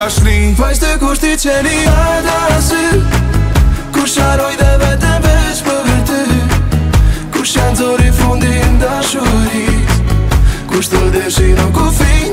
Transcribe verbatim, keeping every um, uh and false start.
Ashni Vajz të kushti qeni ata asy Kur sharoj dhe vetëm veç për ty Kur shanë zori fundin dashuris Kur shto deshin o kufin